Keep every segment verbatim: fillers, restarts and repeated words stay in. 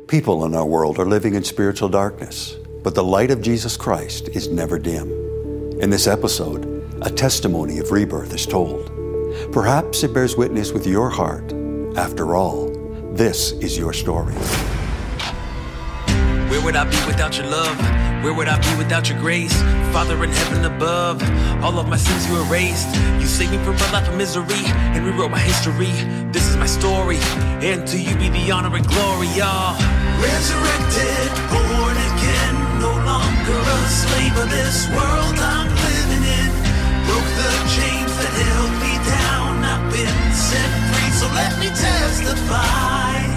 People in our world are living in spiritual darkness, but the light of Jesus Christ is never dim. In this episode, a testimony of rebirth is told. Perhaps it bears witness with your heart. After all, this is your story. Where would I be without your love? Where would I be without your grace? Father in heaven above, all of my sins you erased. You saved me from a life of misery and rewrote my history. This is my story, and to you be the honor and glory, y'all. Resurrected, born again, no longer a slave of this world I'm living in. Broke the chains that held me down, I've been set free, so let me testify.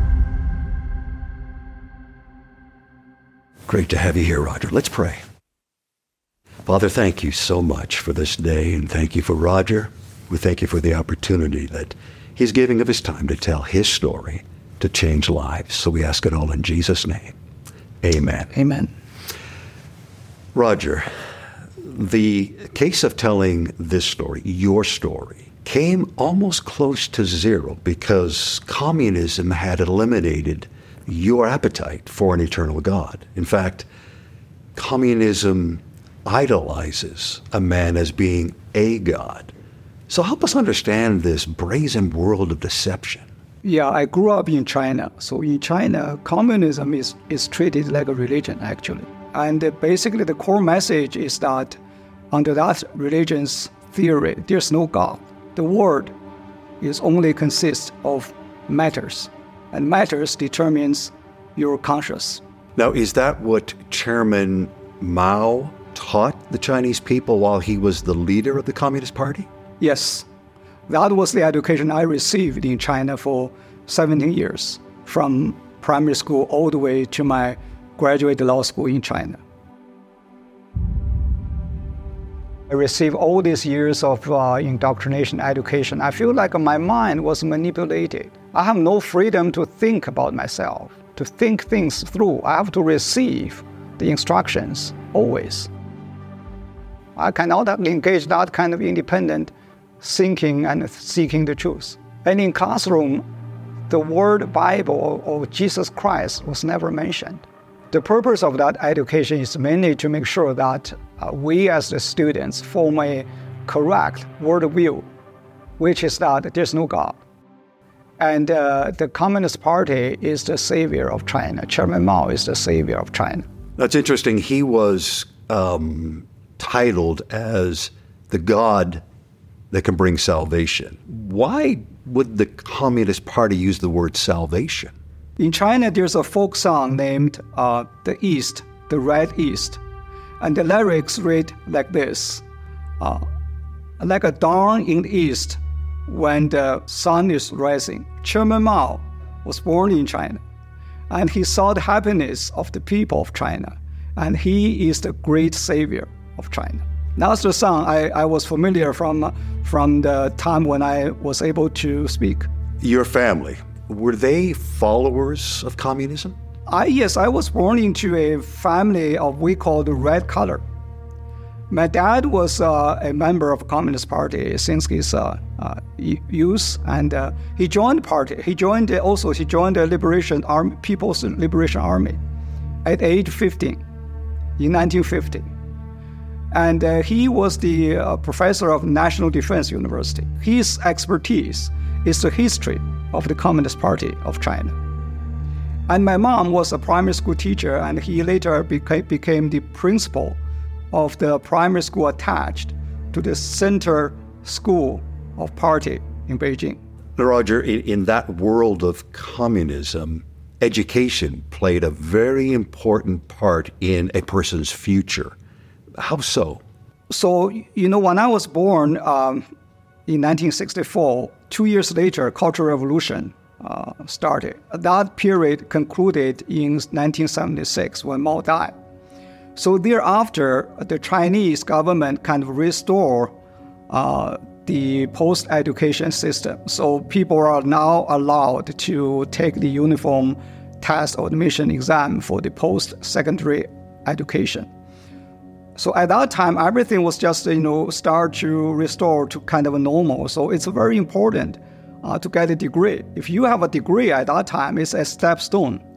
Great to have you here, Roger. Let's pray. Father, thank you so much for this day, and thank you for Roger. We thank you for the opportunity that he's giving of his time to tell his story, to change lives. So we ask it all in Jesus' name. Amen. Amen. Roger, the case of telling this story, your story, came almost close to zero because communism had eliminated your appetite for an eternal God. In fact, communism idolizes a man as being a God. So help us understand this brazen world of deception. Yeah, I grew up in China. So in China, communism is, is treated like a religion, actually. And uh, basically the core message is that under that religion's theory, there's no God. The world is only consists of matters. And matters determines your conscience. Now, is that what Chairman Mao taught the Chinese people while he was the leader of the Communist Party? Yes. That was the education I received in China for seventeen years, from primary school all the way to my graduate law school in China. I received all these years of uh, indoctrination education. I feel like my mind was manipulated. I have no freedom to think about myself, to think things through. I have to receive the instructions always. I cannot engage that kind of independent thinking and seeking the truth. And in classroom, the word Bible or Jesus Christ was never mentioned. The purpose of that education is mainly to make sure that uh, we as the students form a correct worldview, which is that there's no God. And uh, the Communist Party is the savior of China. Chairman Mao is the savior of China. That's interesting. He was um, titled as the God that can bring salvation. Why would the Communist Party use the word salvation? In China, there's a folk song named uh, The East, The Red East. And the lyrics read like this. Uh, like a dawn in the east when the sun is rising. Chairman Mao was born in China. And he saw the happiness of the people of China. And he is the great savior of China. That's the song I, I was familiar from, from the time when I was able to speak. Your family, were they followers of communism? I, yes, I was born into a family of we call the red color. My dad was uh, a member of the Communist Party since his uh, uh, youth, and uh, he joined the party. He joined the, also he joined the Liberation Army, People's Liberation Army, at age fifteen, in nineteen fifty. And uh, he was the uh, professor of National Defense University. His expertise is the history of the Communist Party of China. And my mom was a primary school teacher, and he later beca- became the principal of the primary school attached to the center school of party in Beijing. Now, Roger, in, in that world of communism, education played a very important part in a person's future. How so? So, you know, when I was born um, in nineteen sixty-four, two years later, Cultural Revolution uh, started. That period concluded in nineteen seventy-six when Mao died. So thereafter, the Chinese government kind of restored uh, the post-education system. So people are now allowed to take the uniform test or admission exam for the post-secondary education. So at that time, everything was just, you know, start to restore to kind of a normal. So it's very important uh, to get a degree. If you have a degree at that time, it's a stepstone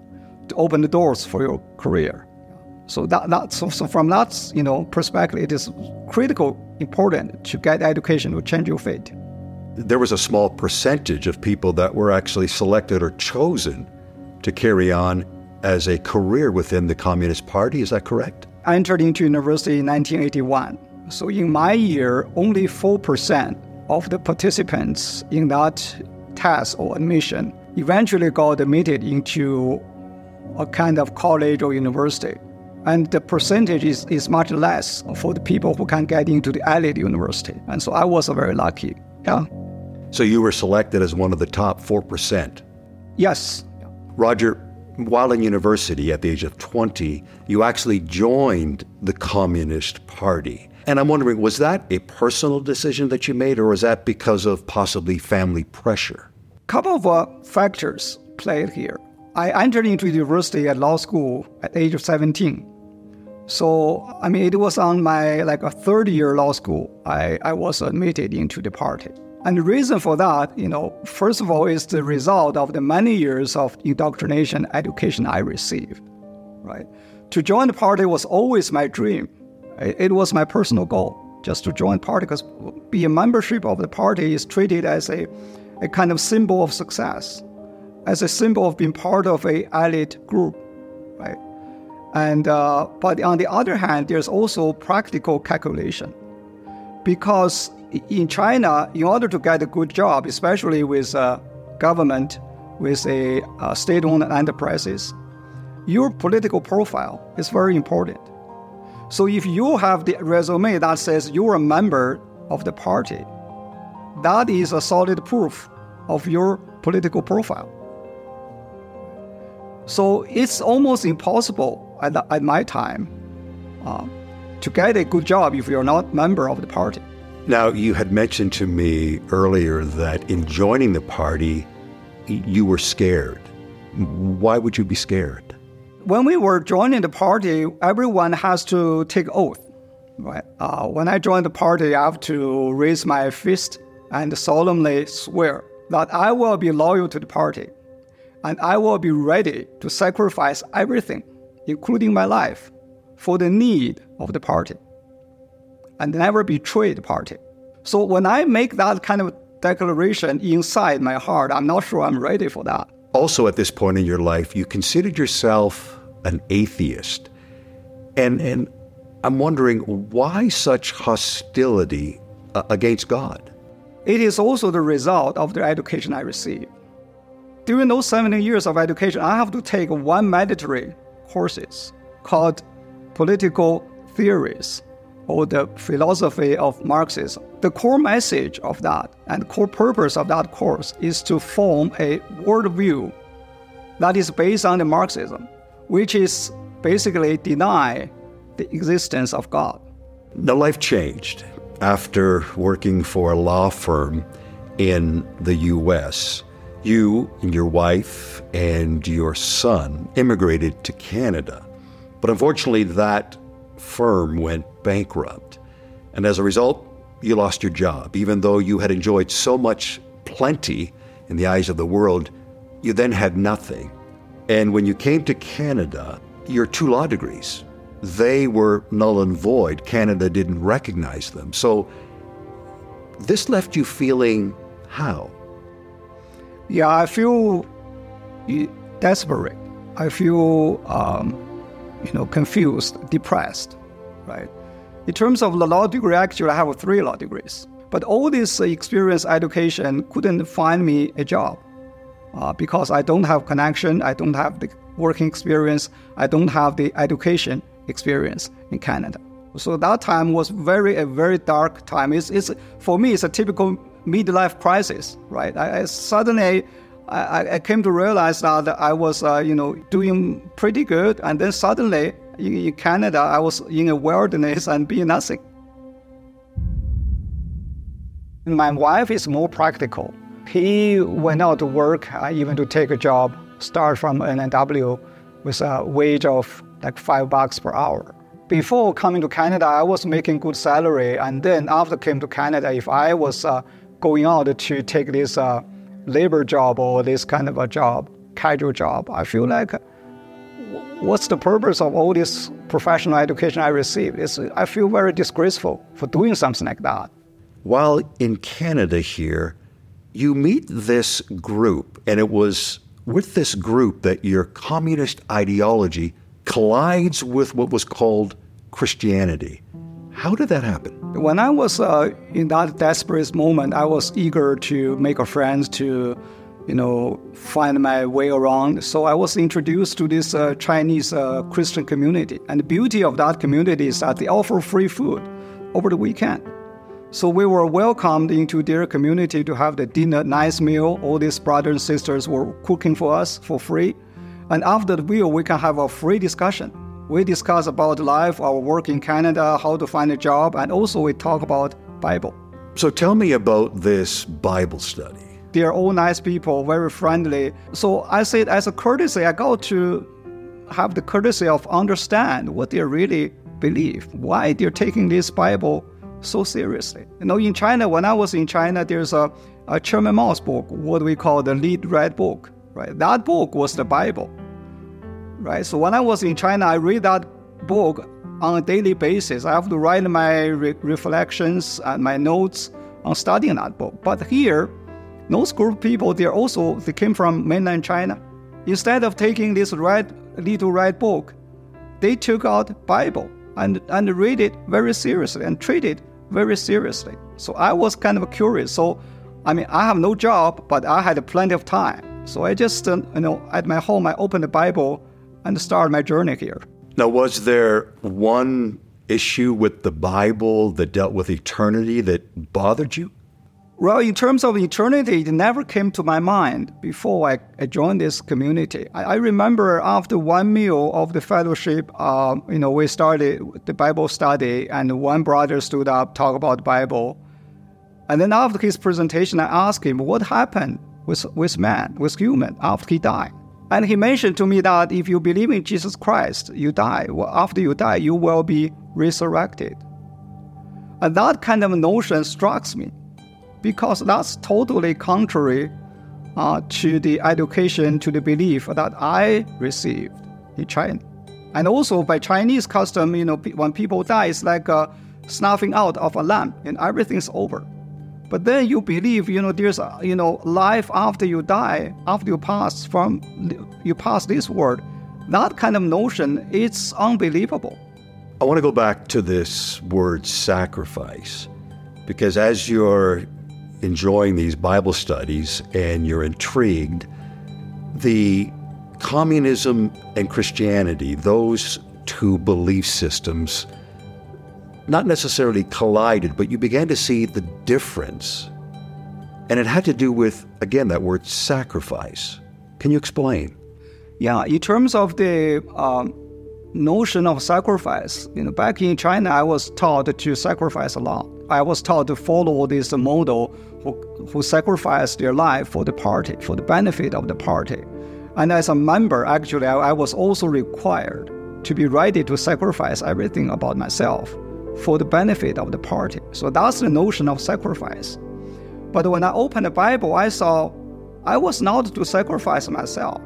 to open the doors for your career. So that, that so, so from that you know perspective, it is critical, important to get education to change your fate. There was a small percentage of people that were actually selected or chosen to carry on as a career within the Communist Party. Is that correct? I entered into university in nineteen eighty-one. So in my year, only four percent of the participants in that test or admission eventually got admitted into a kind of college or university. And the percentage is, is much less for the people who can get into the elite university. And so I was very lucky. Yeah. So you were selected as one of the top four percent. Yes. Roger, while in university at the age of twenty, you actually joined the Communist Party. And I'm wondering, was that a personal decision that you made, or was that because of possibly family pressure? A couple of uh, factors played here. I entered into university at law school at the age of seventeen. So, I mean, it was on my, like, a third year law school, I, I was admitted into the party. And the reason for that, you know, first of all, is the result of the many years of indoctrination education I received, right? To join the party was always my dream. It was my personal goal, just to join the party, because being a membership of the party is treated as a, a kind of symbol of success, as a symbol of being part of an elite group, right? And uh, but on the other hand, there's also practical calculation, because in China, in order to get a good job, especially with uh, government, with a uh, state-owned enterprises, your political profile is very important. So if you have the resume that says you're a member of the party, that is a solid proof of your political profile. So it's almost impossible at, the, at my time uh, to get a good job if you're not a member of the party. Now, you had mentioned to me earlier that in joining the party, you were scared. Why would you be scared? When we were joining the party, everyone has to take oath, right? Uh, when I joined the party, I have to raise my fist and solemnly swear that I will be loyal to the party, and I will be ready to sacrifice everything, including my life, for the need of the party, and never betray the party. So when I make that kind of declaration inside my heart, I'm not sure I'm ready for that. Also, at this point in your life, you considered yourself an atheist. And, and I'm wondering, why such hostility uh, against God? It is also the result of the education I received. During those seventeen years of education, I have to take one mandatory courses called Political Theories, or the Philosophy of Marxism. The core message of that and core purpose of that course is to form a worldview that is based on the Marxism, which is basically deny the existence of God. Now, life changed after working for a law firm in the U S. You and your wife and your son immigrated to Canada. But unfortunately, that firm went bankrupt. And as a result, you lost your job. Even though you had enjoyed so much plenty in the eyes of the world, you then had nothing. And when you came to Canada, your two law degrees, they were null and void. Canada didn't recognize them. So this left you feeling how? Yeah, I feel desperate. I feel, um, you know, confused, depressed, right? In terms of the law degree, actually, I have three law degrees. But all this experience education couldn't find me a job uh, because I don't have connection, I don't have the working experience, I don't have the education experience in Canada. So that time was very a very dark time. It's, it's for me, it's a typical midlife crisis, right? I, I suddenly I, I came to realize that I was, uh, you know, doing pretty good, and then suddenly in, in Canada, I was in a wilderness and being nothing. My wife is more practical. He went out to work, uh, even to take a job, start from N N W with a wage of like five bucks per hour. Before coming to Canada, I was making good salary, and then after I came to Canada, if I was uh, going out to take this uh, labor job or this kind of a job, casual job, I feel like what's the purpose of all this professional education I received? It's, I feel very disgraceful for doing something like that. While in Canada here, you meet this group, and it was with this group that your communist ideology collides with what was called Christianity. How did that happen? When I was uh, in that desperate moment, I was eager to make a friend, to, you know, find my way around. So I was introduced to this uh, Chinese uh, Christian community. And the beauty of that community is that they offer free food over the weekend. So we were welcomed into their community to have the dinner, nice meal. All these brothers and sisters were cooking for us for free. And after the meal, we can have a free discussion. We discuss about life, our work in Canada, how to find a job, and also we talk about Bible. So tell me about this Bible study. They're all nice people, very friendly. So I said, as a courtesy, I got to have the courtesy of understand what they really believe, why they're taking this Bible so seriously. You know, in China, when I was in China, there's a, a Chairman Mao's book, what we call the Lead Red Book, right? That book was the Bible. Right, so when I was in China, I read that book on a daily basis. I have to write my re- reflections and my notes on studying that book. But here, those group of people, they also they came from mainland China. Instead of taking this red little red book, they took out Bible and and read it very seriously and treat it very seriously. So I was kind of curious. So, I mean, I have no job, but I had plenty of time. So I just, uh, you know, at my home, I opened the Bible and start my journey here. Now, was there one issue with the Bible that dealt with eternity that bothered you? Well, in terms of eternity, it never came to my mind before I, I joined this community. I, I remember after one meal of the fellowship, uh, you know, we started the Bible study, and one brother stood up, talked about the Bible. And then after his presentation, I asked him, what happened with, with man, with human, after he died? And he mentioned to me that if you believe in Jesus Christ, you die. Well, after you die, you will be resurrected. And that kind of notion strikes me, because that's totally contrary uh, to the education, to the belief that I received in China. And also by Chinese custom, you know, when people die, it's like uh, snuffing out of a lamp and everything's over. But then you believe, you know, there's, a, you know, life after you die, after you pass from, you pass this world. That kind of notion, it's unbelievable. I want to go back to this word sacrifice, because as you're enjoying these Bible studies and you're intrigued, the communism and Christianity, those two belief systems, not necessarily collided, but you began to see the difference. And it had to do with, again, that word sacrifice. Can you explain? Yeah, in terms of the um, notion of sacrifice, you know, back in China, I was taught to sacrifice a lot. I was taught to follow this model who, who sacrificed their life for the party, for the benefit of the party. And as a member, actually, I, I was also required to be ready to sacrifice everything about myself for the benefit of the party. So that's the notion of sacrifice. But when I opened the Bible, I saw I was not to sacrifice myself.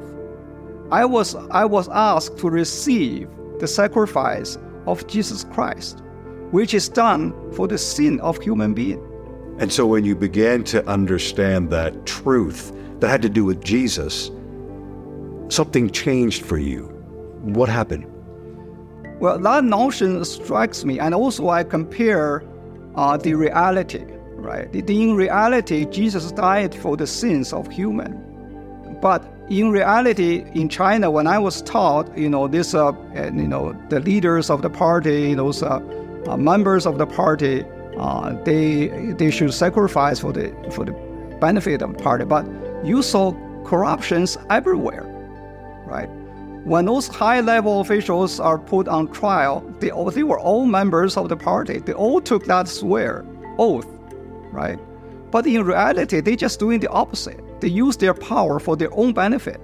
I was, I was asked to receive the sacrifice of Jesus Christ, which is done for the sin of human being. And so when you began to understand that truth that had to do with Jesus, something changed for you. What happened? Well, that notion strikes me, and also I compare uh, the reality, right? In reality, Jesus died for the sins of human. But in reality, in China, when I was taught, you know, this, uh, you know, the leaders of the party, those uh, uh, members of the party, uh, they they should sacrifice for the for the benefit of the party. But you saw corruptions everywhere, right? When those high-level officials are put on trial, they, they were all members of the party. They all took that swear, oath, right? But in reality, they're just doing the opposite. They use their power for their own benefit.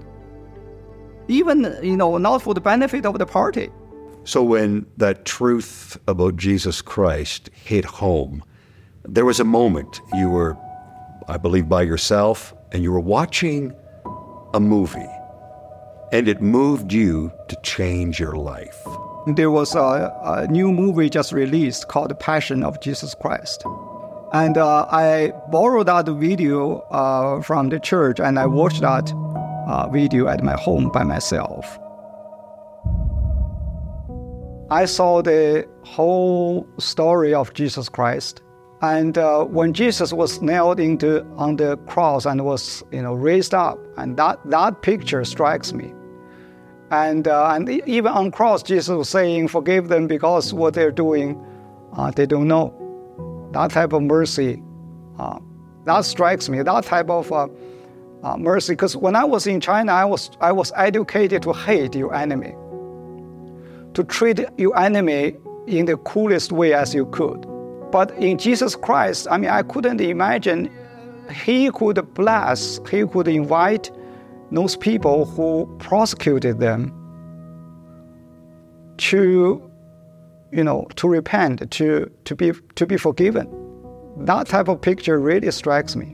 Even, you know, not for the benefit of the party. So when that truth about Jesus Christ hit home, there was a moment you were, I believe, by yourself, and you were watching a movie. And it moved you to change your life. There was a, a new movie just released called The Passion of Jesus Christ. And uh, I borrowed that video uh, from the church, and I watched that uh, video at my home by myself. I saw the whole story of Jesus Christ. And uh, when Jesus was nailed into on the cross and was, you know, raised up, and that, that picture strikes me. And uh, and even on cross, Jesus was saying, "Forgive them because what they're doing, uh, they don't know." That type of mercy, uh, that strikes me. That type of uh, uh, mercy, because when I was in China, I was I was educated to hate your enemy, to treat your enemy in the coolest way as you could. But in Jesus Christ, I mean, I couldn't imagine he could bless, he could invite those people who prosecuted them to, you know, to repent, to, to be to be forgiven. That type of picture really strikes me.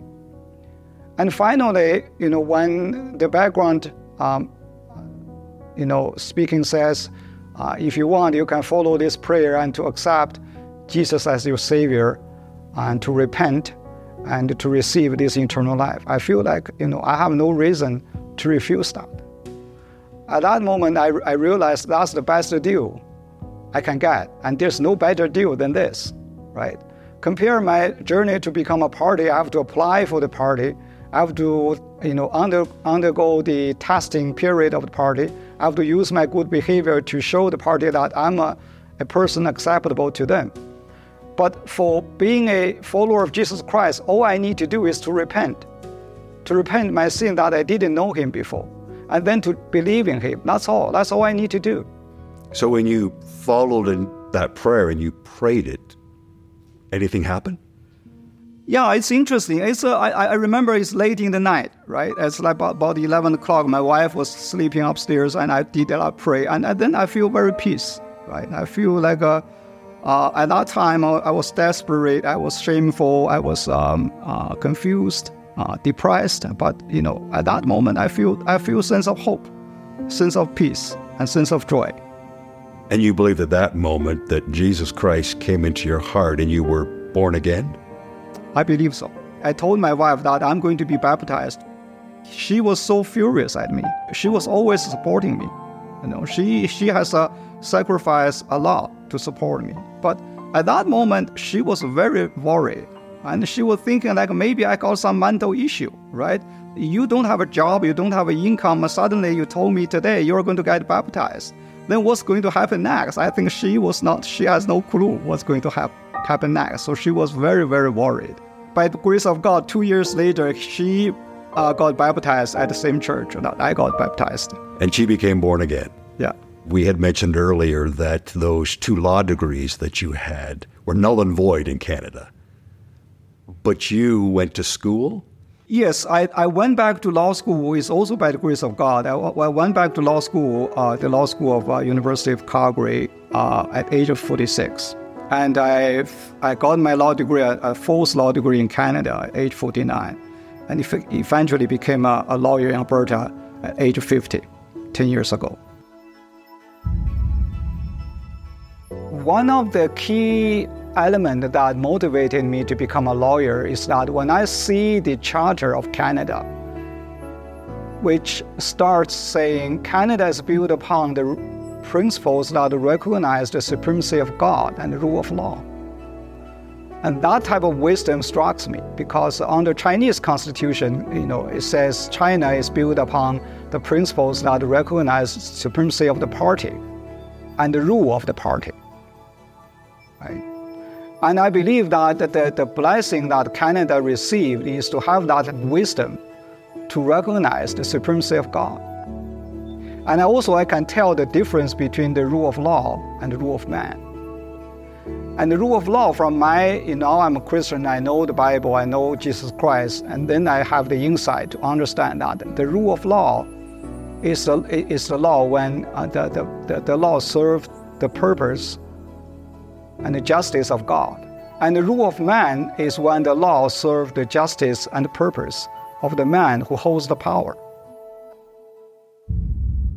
And finally, you know, when the background, um, you know, speaking says, uh, if you want, you can follow this prayer and to accept Jesus as your Savior and to repent and to receive this eternal life. I feel like, you know, I have no reason to refuse that. At that moment, I, I realized that's the best deal I can get, and there's no better deal than this, right? Compare my journey to become a party. I have to apply for the party. I have to, you know, under, undergo the testing period of the party. I have to use my good behavior to show the party that I'm a, a person acceptable to them. But for being a follower of Jesus Christ, all I need to do is to repent. To repent my sin that I didn't know him before, and then to believe in him. That's all. That's all I need to do. So when you followed in that prayer and you prayed it, anything happened? Yeah, it's interesting. It's uh, I, I remember it's late in the night, right? It's like about, about eleven o'clock. My wife was sleeping upstairs, and I did that pray, and, and then I feel very peace, right? I feel like a, uh, at that time I, I was desperate, I was shameful, I was um, uh, confused. Uh, depressed, but you know, at that moment, I feel I feel sense of hope, sense of peace, and sense of joy. And you believe at that moment that Jesus Christ came into your heart and you were born again? I believe so. I told my wife that I'm going to be baptized. She was so furious at me. She was always supporting me. You know, she she has uh, sacrificed a lot to support me. But at that moment, she was very worried. And she was thinking like, maybe I got some mental issue, right? You don't have a job, you don't have an income, and suddenly you told me today you're going to get baptized. Then what's going to happen next? I think she was not, she has no clue what's going to hap- happen next. So she was very, very worried. By the grace of God, two years later, she uh, got baptized at the same church that I got baptized. And she became born again. Yeah. We had mentioned earlier that those two law degrees that you had were null and void in Canada. But you went to school? Yes, I, I went back to law school. It's also by the grace of God. I, I went back to law school, uh, the law school of uh, University of Calgary uh, at age of forty-six. And I I got my law degree, a fourth law degree in Canada at age forty-nine. And eventually became a, a lawyer in Alberta at age fifty, ten years ago. One of the key element that motivated me to become a lawyer is that when I see the Charter of Canada, which starts saying Canada is built upon the principles that recognize the supremacy of God and the rule of law. And that type of wisdom strikes me because under Chinese constitution, you know, it says China is built upon the principles that recognize supremacy of the party and the rule of the party. Right? And I believe that the, the blessing that Canada received is to have that wisdom to recognize the supremacy of God. And also I can tell the difference between the rule of law and the rule of man. And the rule of law from my, you know, I'm a Christian, I know the Bible, I know Jesus Christ, and then I have the insight to understand that the rule of law is the, is the law when uh, the, the, the, the law serves the purpose and the justice of God. And the rule of man is when the law serves the justice and the purpose of the man who holds the power.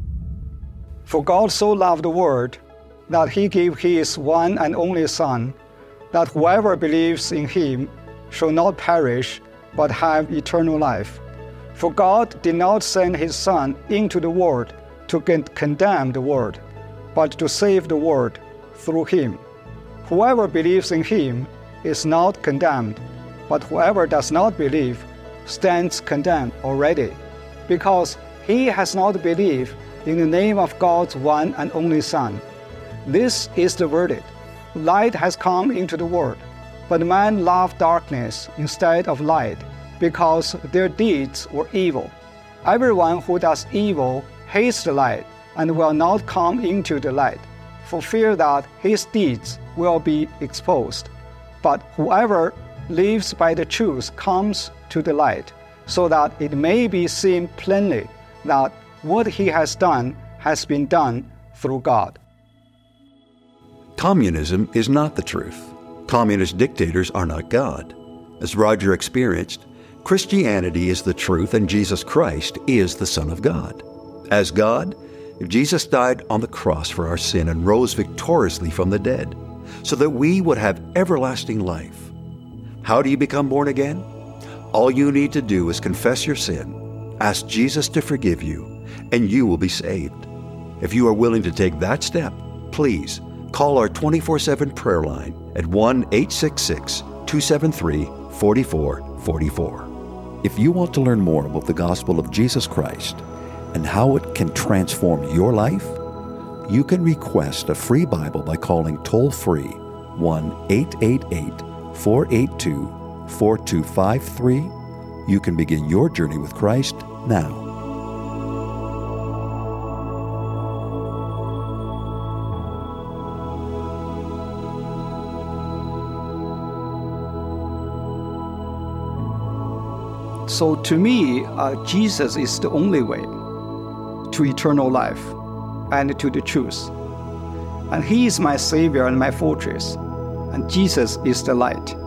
For God so loved the world that he gave his one and only Son, that whoever believes in him shall not perish, but have eternal life. For God did not send his Son into the world to con- condemn the world, but to save the world through him. Whoever believes in him is not condemned, but whoever does not believe stands condemned already, because he has not believed in the name of God's one and only Son. This is the verdict. Light has come into the world, but man loved darkness instead of light, because their deeds were evil. Everyone who does evil hates the light and will not come into the light, for fear that his deeds will be exposed. But whoever lives by the truth comes to the light, so that it may be seen plainly that what he has done has been done through God. Communism is not the truth. Communist dictators are not God. As Roger experienced, Christianity is the truth and Jesus Christ is the Son of God. As God, Jesus died on the cross for our sin and rose victoriously from the dead, so that we would have everlasting life. How do you become born again? All you need to do is confess your sin, ask Jesus to forgive you, and you will be saved. If you are willing to take that step, please call our twenty-four seven prayer line at one eight six six, two seven three, four four four four. If you want to learn more about the gospel of Jesus Christ and how it can transform your life, you can request a free Bible by calling toll-free one eight eight eight, four eight two, four two five three. You can begin your journey with Christ now. So to me, uh, Jesus is the only way to eternal life and to the truth. And he is my Savior and my fortress, and Jesus is the light.